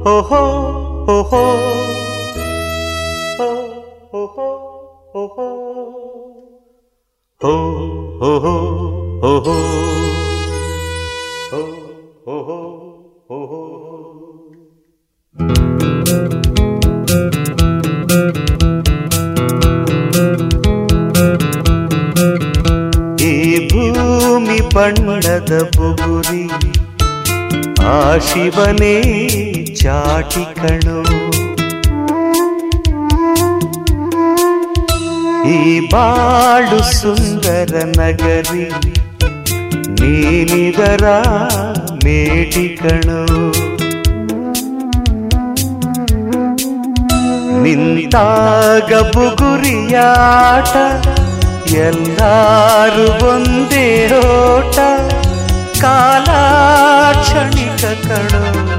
ಓಹೋ ಓಹೋ ಓಹೋ ಓಹೋ ಓಹೋ ಓಹೋ ಓಹೋ ಓಹೋ. ಈ ಭೂಮಿ ಬಣ್ಣದ ಬುಗುರಿ ಆ ಶಿವನೇ ಚಾಟಿ ಕಣೋ. ಈ ಬಾಳು ಸುಂದರ ನಗರಿ ನೀನಿದರ ಮೇಟಿ ಕಣೋ. ನಿಂತಾಗ ಬುಗುರಿಯಾಟ ಎಲ್ಲಾರು ಒಂದೇ ಓಟ ಕಾಲ ಕ್ಷಣಿಕ ಕಣೋ.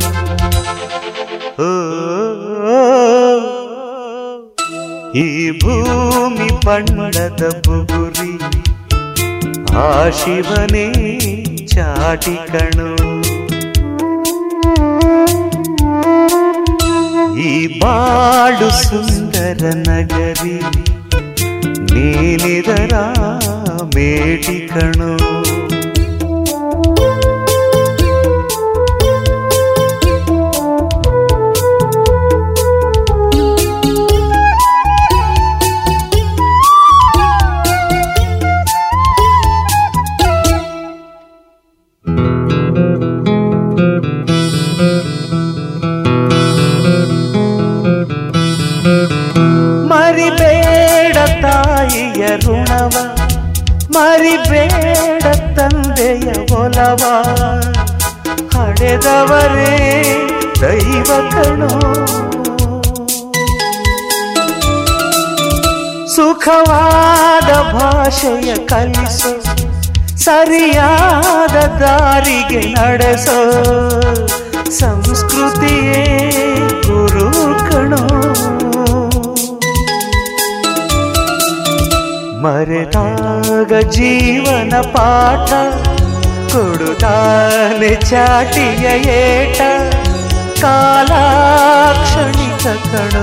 ಈ ಭೂಮಿ ಬಣ್ಣದ ಬುಗುರಿ ಆ ಶಿವನೇ ಚಾಟಿ ಕಣೋ. ಈ ಬಾಳು ಸುಂದರ ನಗರಿ ನೀನಿದರ ಮೇಟಿ ಕಣೋ. ಮರಿಬೇಡ ತಾಯಿಯ ಋಣವ, ಮರಿಬೇಡ ತಂದೆಯ ಒಲವ, ಹಡೆದವರೇ ದೈವ ಕಣೋ. ಸುಖವಾದ ಭಾಷೆಯ ಕಲಿಸೋ, ಸರಿಯಾದ ದಾರಿಗೆ ನಡೆಸೋ, ಸಂಸ್ಕೃತಿಯೇ ಗುರು ಕಣೋ. ಮರೆತಾಗ ಜೀವನ ಪಾಠ ಕೊಡುತ್ತಾನೆ ಚಾಟಿಯ ಏಟ ಕಾಲಾಕ್ಷಣಿಕ ಕಣೋ.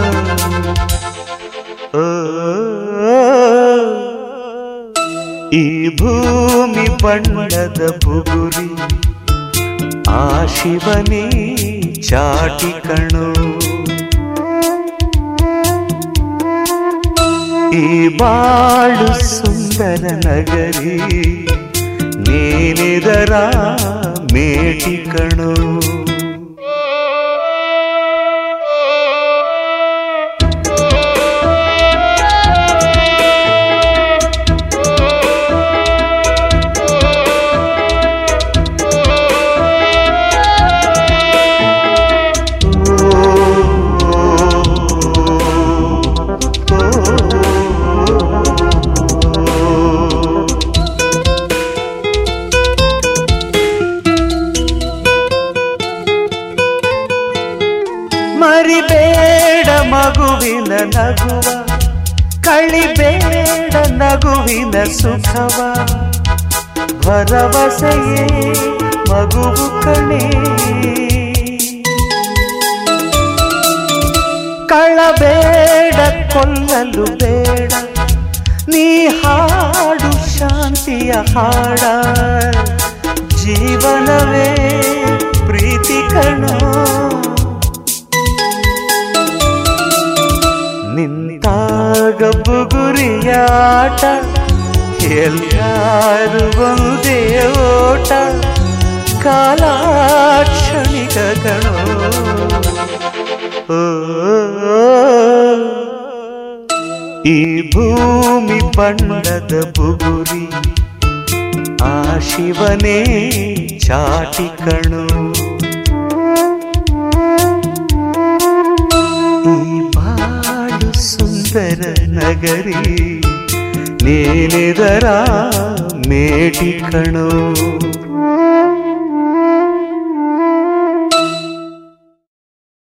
ಈ ಭೂಮಿ ಬಣ್ಣದ ಬುಗುರಿ ಆ ಶಿವನೇ ಚಾಟಿ ಕಣೋ. ಈ ಬಾಳು ಸುಂದರ ನಗರಿ ನೀನಿದರ ಮೇಟಿ ಕಣೋ. ಮರಿಬೇಡ ಮಗುವಿನ ನಗುವ, ಕಳಿಬೇಡ ನಗುವಿನ ಸುಖವ, ಭರವಸೆಯೇ ಮಗುವು ಕಣೆ. ಕಳಬೇಡ ಕೊಲ್ಲಲು ಬೇಡ, ನೀ ಹಾಡು ಶಾಂತಿಯ ಹಾಡ, ಜೀವನವೇ ಪ್ರೀತಿ ಕಣೋ. ನಿಂತಾಗ ಬುಗುರಿಯಾಟ ಎಲ್ಲಾರು ಒಂದೇ ಓಟ ಕಾಲಾಕ್ಷಣಿಕ ಕಣೋ. ಈ ಭೂಮಿ ಬಣ್ಣದ ಬುಗುರಿ ಆ ಶಿವನೇ ಚಾಟಿ ಕಣೋ. ಸುಂದರ ನಗರಿ ನೀನಿದರ ಮೇಟಿ ಕಣೋ.